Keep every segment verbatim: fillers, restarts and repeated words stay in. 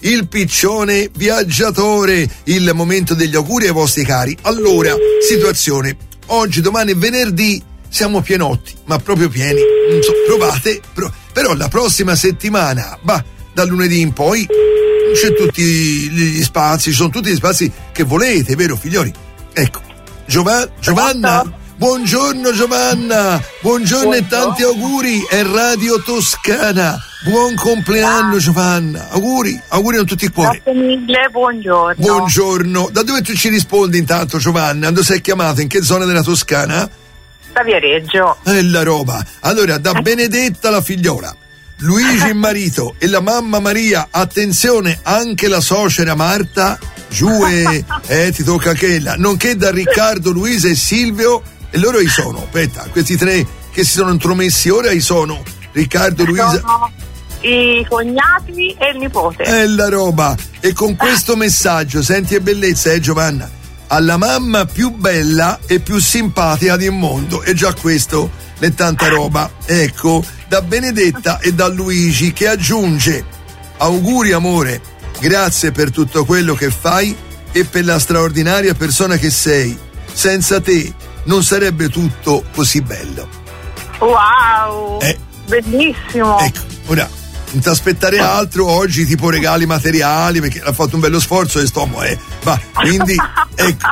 il piccione viaggiatore, il momento degli auguri ai vostri cari. Allora, situazione, oggi, domani è venerdì, siamo pienotti, ma proprio pieni, non so, provate, pro- però la prossima settimana, bah, dal lunedì in poi c'è tutti gli spazi, ci sono tutti gli spazi che volete, vero figlioli? Ecco, Giova- Giovanna, buongiorno Giovanna, buongiorno, buongiorno e tanti auguri, è Radio Toscana, buon compleanno ah. Giovanna, auguri, auguri con tutti i cuori. Grazie mille, buongiorno. Buongiorno, da dove tu ci rispondi intanto Giovanna? Dove sei chiamata? In che zona della Toscana? Da Viareggio. È la roba, allora da Benedetta la figliola, Luigi il marito e la mamma Maria, attenzione anche la suocera Marta, giù e eh, ti tocca quella, nonché da Riccardo, Luisa e Silvio, e loro chi sono? Aspetta, questi tre che si sono intromessi ora chi sono? Riccardo, Luisa... Sono i cognati e il nipote. È la roba, e con questo messaggio, senti che bellezza, eh Giovanna, alla mamma più bella e più simpatica del mondo, e già questo è tanta roba, ecco, da Benedetta e da Luigi che aggiunge: auguri amore, grazie per tutto quello che fai e per la straordinaria persona che sei, senza te non sarebbe tutto così bello. Wow, eh, bellissimo. Ecco, ora non ti aspettare altro oggi, tipo regali materiali, perché ha fatto un bello sforzo e stomo, eh va, quindi ecco.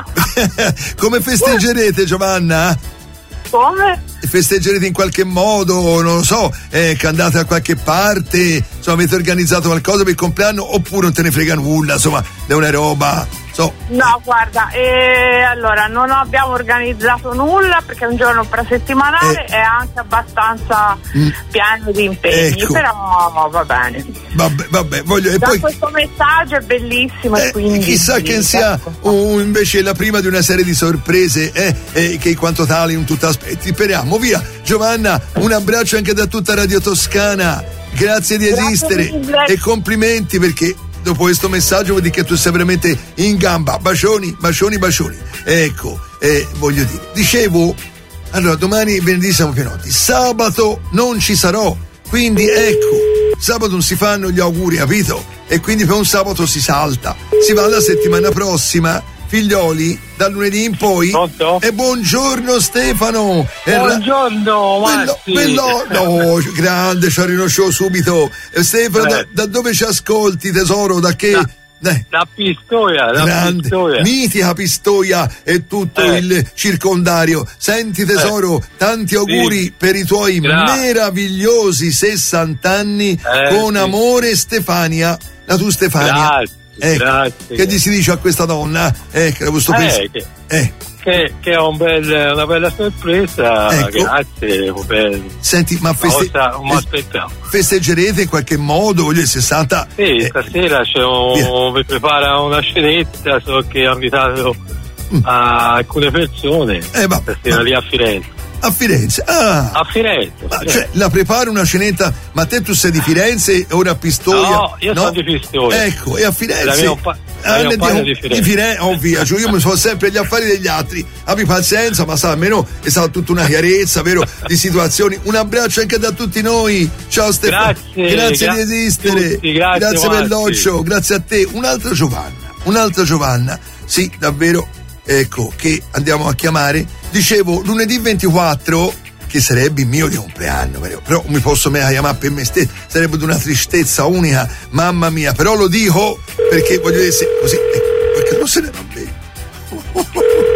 Come festeggerete Giovanna? Come? Festeggerete in qualche modo, non lo so, eh, che andate da qualche parte, insomma avete organizzato qualcosa per il compleanno oppure non te ne frega nulla, insomma è una roba, so. No, guarda, eh, allora non abbiamo organizzato nulla perché è un giorno prefettimanale, eh. è anche abbastanza mm. pieno di impegni, ecco. Però va bene. Vabbè, vabbè, voglio e da poi questo messaggio è bellissimo, eh, e quindi chissà che sia un, invece la prima di una serie di sorprese, eh, eh, che in quanto tali non tutto aspetti. Speriamo, via. Giovanna, un abbraccio anche da tutta Radio Toscana, grazie di Grazie esistere mille. E complimenti, perché dopo questo messaggio vuol dire che tu sei veramente in gamba. Bacioni, bacioni, bacioni. Ecco, eh, voglio dire, dicevo, allora domani venerdì siamo pienotti, sabato non ci sarò, quindi ecco, sabato non si fanno gli auguri, capito? E quindi per un sabato si salta, si va la settimana prossima, figlioli, dal lunedì in poi. Pronto? E buongiorno Stefano. Buongiorno Marti. Bello, no, grande, ci riconoscevo subito. Stefano, eh. da, da dove ci ascolti tesoro? Da che? Da, eh. da Pistoia, da grande, Pistoia. Mitica Pistoia e tutto eh. il circondario. Senti tesoro, eh. tanti auguri sì. per i tuoi Grazie. meravigliosi sessanta anni, eh, con sì. amore Stefania, la tua Stefania. Grazie. Ecco, grazie. che gli si dice a questa donna? Ecco, questo eh, che, eh. che, che è un bel, una bella sorpresa, ecco. grazie. Per... Senti, ma feste... feste... festeggerete in qualche modo? Voglio il sessanta? Sì, eh. stasera c'è un... mi prepara una scenetta, so che ha invitato mm. a alcune persone, eh, va, stasera va. lì a Firenze. A Firenze, ah, a Firenze, ma, Firenze. Cioè, la prepara una scenetta, ma te tu sei di Firenze e ora a Pistoia? No, io no? sono di Pistoia. Ecco, e a Firenze? La mia pa- ah, la mia di, di Firenze. Di Firenze, ovvio, cioè io mi sono sempre gli affari degli altri, abbi pazienza, ma sa, almeno è stata tutta una chiarezza, vero, di situazioni. Un abbraccio anche da tutti noi, ciao Stefano, grazie, grazie gra- di esistere, tutti, grazie, grazie Marti. Belloccio, grazie a te. Un'altra Giovanna, un'altra Giovanna, sì, davvero, ecco, che andiamo a chiamare, dicevo, lunedì ventiquattro, che sarebbe il mio di compleanno, però mi posso mai chiamare per me stesso, sarebbe di una tristezza unica, mamma mia, però lo dico perché voglio dire, se, così, ecco, perché non se ne va bene.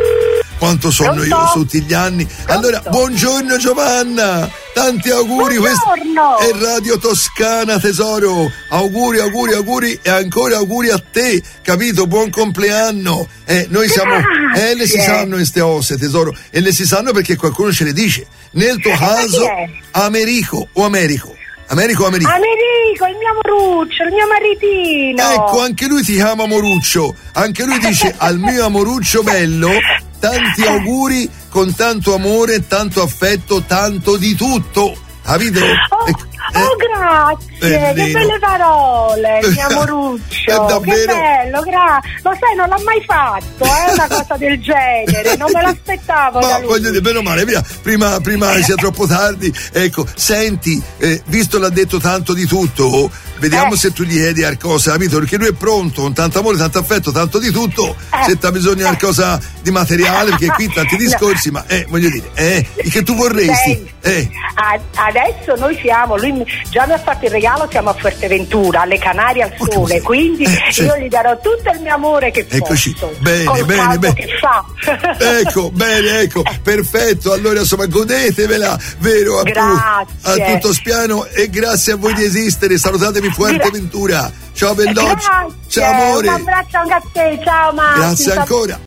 Quanto sono Pronto? io su tutti gli anni. Pronto? Allora, buongiorno Giovanna, tanti auguri, buongiorno. Questo è Radio Toscana tesoro, auguri, auguri, auguri e ancora auguri a te, capito? Buon compleanno. Eh, noi siamo, eh, le si sanno queste osse tesoro, e le si sanno perché qualcuno ce le dice. Nel tuo caso, Americo o Americo? Americo o Americo? Americo, il mio amoruccio, il mio maritino. Ecco, anche lui ti chiama Amoruccio, anche lui dice al mio amoruccio bello, tanti auguri con tanto amore, tanto affetto, tanto di tutto, capito? Oh, ecco, oh grazie, bellino. Che belle parole, mio amoruccio, davvero... che bello, grazie. Lo sai, non l'ha mai fatto, eh, una cosa del genere, non me l'aspettavo. Ma da lui. voglio dire, bene o male, via, prima, prima sia troppo tardi. Ecco, senti, eh, visto l'ha detto tanto di tutto, vediamo eh. se tu gli chiedi qualcosa, capito? Perché lui è pronto, con tanto amore, tanto affetto, tanto di tutto. Eh. Se t'ha bisogno di qualcosa di materiale, perché qui tanti discorsi, no. ma eh, voglio dire, eh, che tu vorresti? Eh. Adesso noi siamo, lui già mi ha fatto il regalo, siamo a Fuerteventura, alle Canarie al sole, oh, quindi eh, io certo. gli darò tutto il mio amore che Eccoci. posso. Bene, bene, bene. Che fa. Ecco, bene, ecco, perfetto. Allora insomma godetevela, vero? A, grazie. a tutto spiano e grazie a voi di esistere. Salutatemi Fuerteventura. Ciao Belloccio. Ciao amore. Un abbraccio anche a te, ciao Massimo. Grazie ancora.